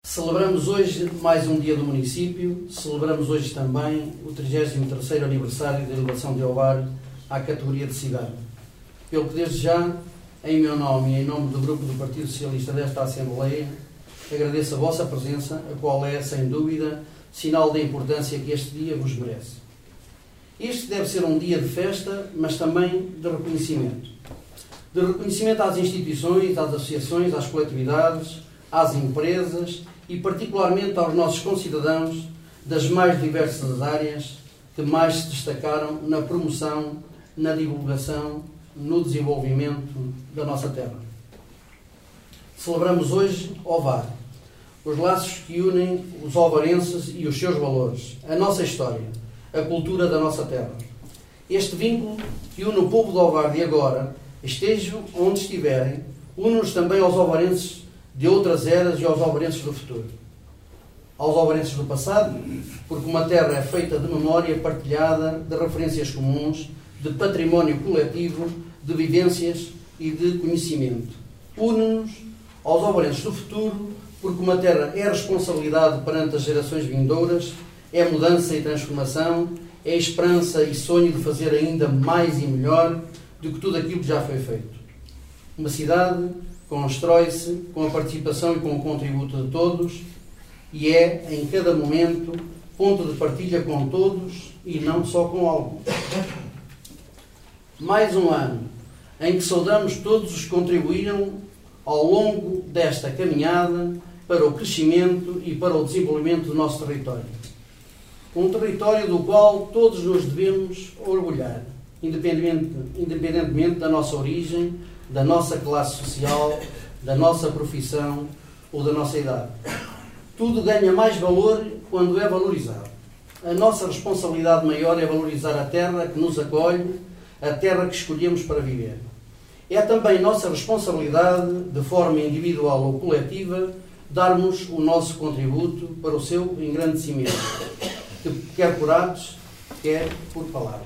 Celebramos hoje mais um dia do município, celebramos hoje também o 33º aniversário da elevação de Ovar à categoria de cidade. Pelo que desde já, em meu nome e em nome do Grupo do Partido Socialista desta Assembleia, agradeço a vossa presença, a qual é, sem dúvida, sinal da importância que este dia vos merece. Este deve ser um dia de festa, mas também de reconhecimento. De reconhecimento às instituições, às associações, às coletividades, às empresas e particularmente aos nossos concidadãos das mais diversas áreas que mais se destacaram na promoção, na divulgação, no desenvolvimento da nossa terra. Celebramos hoje Ovar, os laços que unem os ovarenses e os seus valores, a nossa história, a cultura da nossa terra. Este vínculo que une o povo de Ovar de agora, estejam onde estiverem, une-nos também aos ovarenses de outras eras e aos ovarenses do futuro. Aos ovarenses do passado, porque uma terra é feita de memória partilhada, de referências comuns, de património coletivo, de vivências e de conhecimento. Une-nos aos ovarenses do futuro, porque uma terra é responsabilidade perante as gerações vindouras, é mudança e transformação, é esperança e sonho de fazer ainda mais e melhor do que tudo aquilo que já foi feito. Uma cidade constrói-se com a participação e com o contributo de todos e é, em cada momento, ponto de partilha com todos e não só com alguns. Mais um ano em que saudamos todos os que contribuíram ao longo desta caminhada para o crescimento e para o desenvolvimento do nosso território. Um território do qual todos nos devemos orgulhar, independentemente da nossa origem, da nossa classe social, da nossa profissão ou da nossa idade. Tudo ganha mais valor quando é valorizado. A nossa responsabilidade maior é valorizar a terra que nos acolhe, a terra que escolhemos para viver. É também nossa responsabilidade, de forma individual ou coletiva, darmos o nosso contributo para o seu engrandecimento, quer por atos, quer por palavras.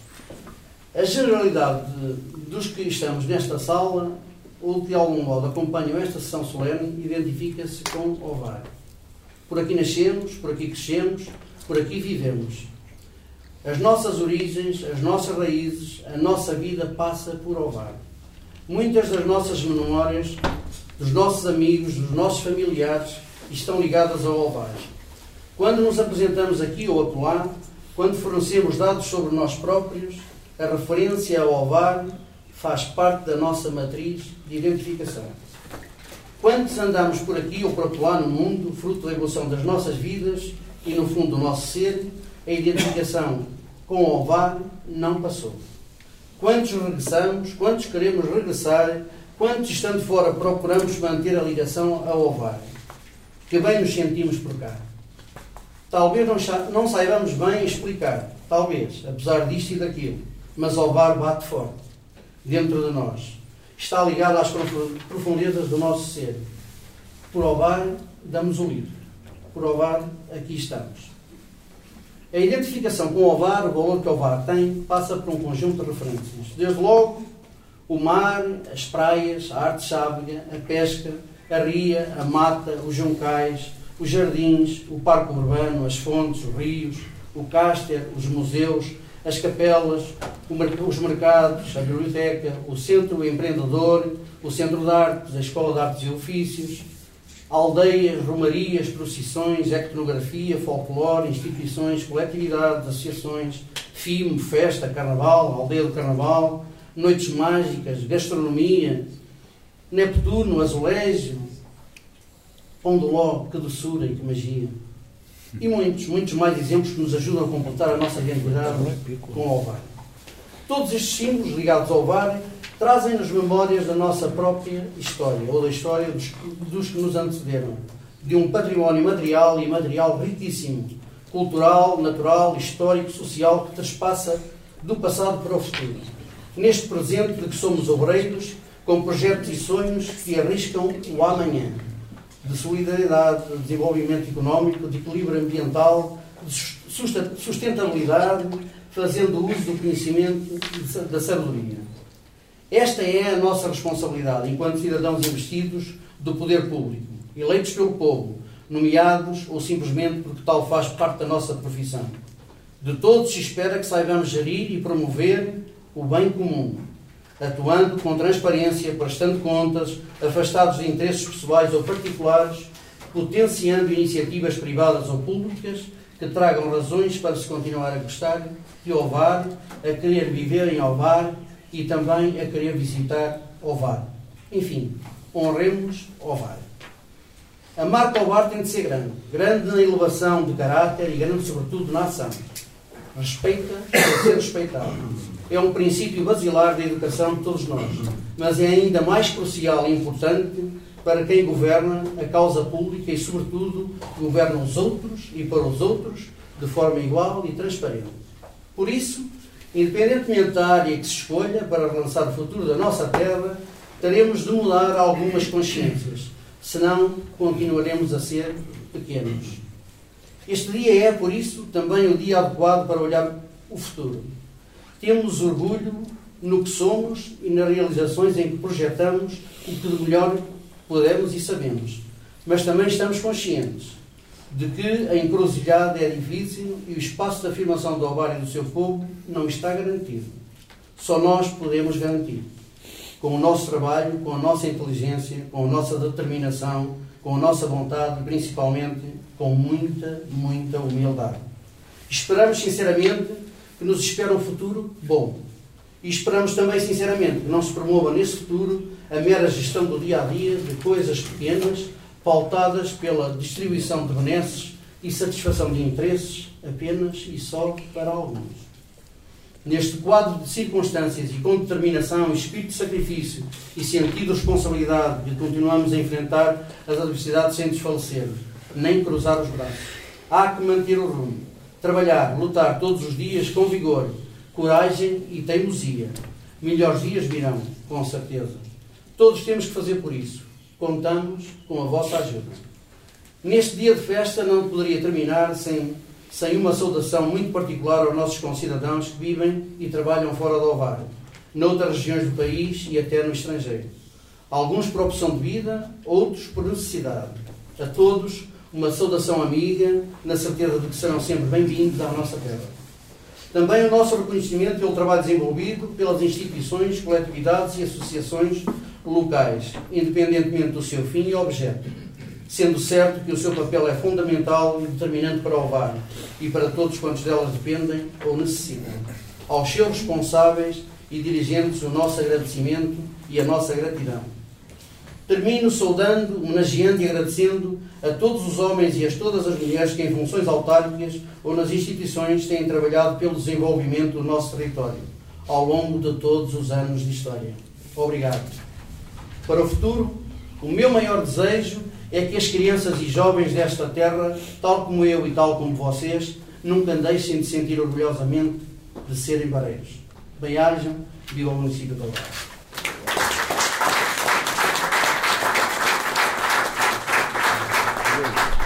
A generalidade dos que estamos nesta sala, ou de algum modo acompanham esta sessão solene, identifica-se com Ovar. Por aqui nascemos, por aqui crescemos, por aqui vivemos. As nossas origens, as nossas raízes, a nossa vida passa por Ovar. Muitas das nossas memórias, dos nossos amigos, dos nossos familiares, estão ligadas ao Ovar. Quando nos apresentamos aqui ou acolá, quando fornecemos dados sobre nós próprios, a referência ao Ovar faz parte da nossa matriz de identificação. Quantos andamos por aqui ou por acolá no mundo, fruto da evolução das nossas vidas e, no fundo, do nosso ser, a identificação com o Ovar não passou. Quantos regressamos, quantos queremos regressar, quantos, estando fora, procuramos manter a ligação ao Ovar. Que bem nos sentimos por cá. Talvez não saibamos bem explicar, talvez, apesar disto e daquilo, mas Ovar bate forte, dentro de nós. Está ligado às profundezas do nosso ser. Por Ovar, damos o livro. Por Ovar, aqui estamos. A identificação com Ovar, o valor que Ovar tem, passa por um conjunto de referências. Desde logo, o mar, as praias, a arte sábia, a pesca, a ria, a mata, os juncais, os jardins, o parque urbano, as fontes, os rios, o cáster, os museus, as capelas, os mercados, a biblioteca, o centro empreendedor, o centro de artes, a escola de artes e ofícios, aldeias, romarias, procissões, etnografia, folclore, instituições, coletividades, associações, FIMO, festa, carnaval, aldeia do carnaval, noites mágicas, gastronomia, Neptuno, azulejo, pão de ló, que doçura e que magia. E muitos mais exemplos que nos ajudam a completar a nossa identidade com o Ovar. Todos estes símbolos ligados ao Ovar trazem-nos memórias da nossa própria história, ou da história dos que nos antecederam, de um património material e imaterial riquíssimo, cultural, natural, histórico, social, que transpassa do passado para o futuro. Neste presente de que somos obreiros, com projetos e sonhos que arriscam o amanhã, de solidariedade, de desenvolvimento económico, de equilíbrio ambiental, de sustentabilidade, fazendo uso do conhecimento e da sabedoria. Esta é a nossa responsabilidade enquanto cidadãos investidos do poder público, eleitos pelo povo, nomeados ou simplesmente porque tal faz parte da nossa profissão. De todos se espera que saibamos gerir e promover o bem comum, atuando com transparência, prestando contas, afastados de interesses pessoais ou particulares, potenciando iniciativas privadas ou públicas que tragam razões para se continuar a gostar de Ovar, a querer viver em Ovar e também a querer visitar Ovar. Enfim, honremos Ovar. A marca Ovar tem de ser grande. Grande na elevação de caráter e grande, sobretudo, na ação. Respeita para ser respeitado. É um princípio basilar da educação de todos nós, mas é ainda mais crucial e importante para quem governa a causa pública e, sobretudo, governa os outros e para os outros de forma igual e transparente. Por isso, independentemente da área que se escolha para relançar o futuro da nossa terra, teremos de mudar algumas consciências, senão continuaremos a ser pequenos. Este dia é, por isso, também o dia adequado para olhar o futuro. Temos orgulho no que somos e nas realizações em que projetamos o que de melhor podemos e sabemos. Mas também estamos conscientes de que a encruzilhada é difícil e o espaço de afirmação do Ovar e do seu povo não está garantido. Só nós podemos garantir. Com o nosso trabalho, com a nossa inteligência, com a nossa determinação, com a nossa vontade e, principalmente, com muita, muita humildade. Esperamos, sinceramente, que nos espera um futuro bom. E esperamos também, sinceramente, que não se promova nesse futuro a mera gestão do dia-a-dia de coisas pequenas, pautadas pela distribuição de benesses e satisfação de interesses apenas e só para alguns. Neste quadro de circunstâncias e com determinação, espírito de sacrifício e sentido de responsabilidade que continuamos a enfrentar as adversidades sem desfalecer, nem cruzar os braços. Há que manter o rumo, trabalhar, lutar todos os dias com vigor, coragem e teimosia. Melhores dias virão, com certeza. Todos temos que fazer por isso. Contamos com a vossa ajuda. Neste dia de festa não poderia terminar sem uma saudação muito particular aos nossos concidadãos que vivem e trabalham fora do Ovar, noutras regiões do país e até no estrangeiro. Alguns por opção de vida, outros por necessidade. A todos, uma saudação amiga, na certeza de que serão sempre bem-vindos à nossa terra. Também o nosso reconhecimento pelo trabalho desenvolvido pelas instituições, coletividades e associações locais, independentemente do seu fim e objeto, sendo certo que o seu papel é fundamental e determinante para o Ovar e para todos quantos delas dependem ou necessitam. Aos seus responsáveis e dirigentes o nosso agradecimento e a nossa gratidão. Termino saudando, homenageando e agradecendo a todos os homens e a todas as mulheres que em funções autárquicas ou nas instituições têm trabalhado pelo desenvolvimento do nosso território ao longo de todos os anos de história. Obrigado. Para o futuro, o meu maior desejo é que as crianças e jovens desta terra, tal como eu e tal como vocês, nunca deixem de sentir orgulhosamente de serem bareiros. Bem-ajam, viva o município de Ovar. Thank you.